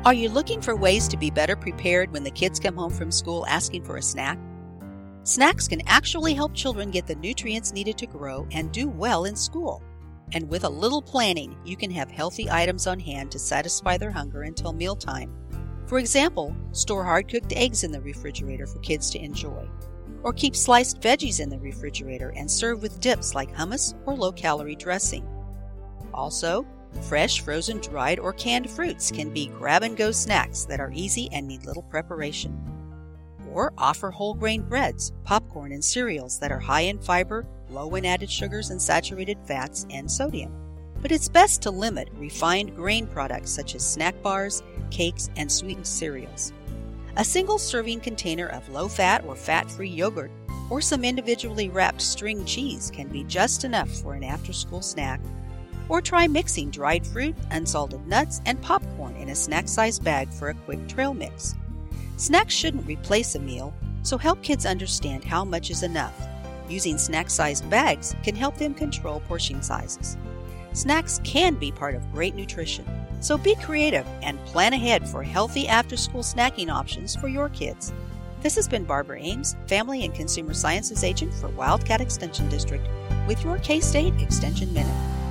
Are you looking for ways to be better prepared when the kids come home from school asking for a snack? Snacks can actually help children get the nutrients needed to grow and do well in school. And with a little planning, you can have healthy items on hand to satisfy their hunger until mealtime. For example, store hard-cooked eggs in the refrigerator for kids to enjoy. Or keep sliced veggies in the refrigerator and serve with dips like hummus or low-calorie dressing. Also, fresh, frozen, dried, or canned fruits can be grab-and-go snacks that are easy and need little preparation. Or offer whole grain breads, popcorn, and cereals that are high in fiber, low in added sugars and saturated fats, and sodium. But it's best to limit refined grain products such as snack bars, cakes, and sweetened cereals. A single serving container of low-fat or fat-free yogurt or some individually wrapped string cheese can be just enough for an after-school snack. Or try mixing dried fruit, unsalted nuts, and popcorn in a snack-sized bag for a quick trail mix. Snacks shouldn't replace a meal, so help kids understand how much is enough. Using snack-sized bags can help them control portion sizes. Snacks can be part of great nutrition, so be creative and plan ahead for healthy after-school snacking options for your kids. This has been Barbara Ames, Family and Consumer Sciences Agent for Wildcat Extension District, with your K-State Extension Minute.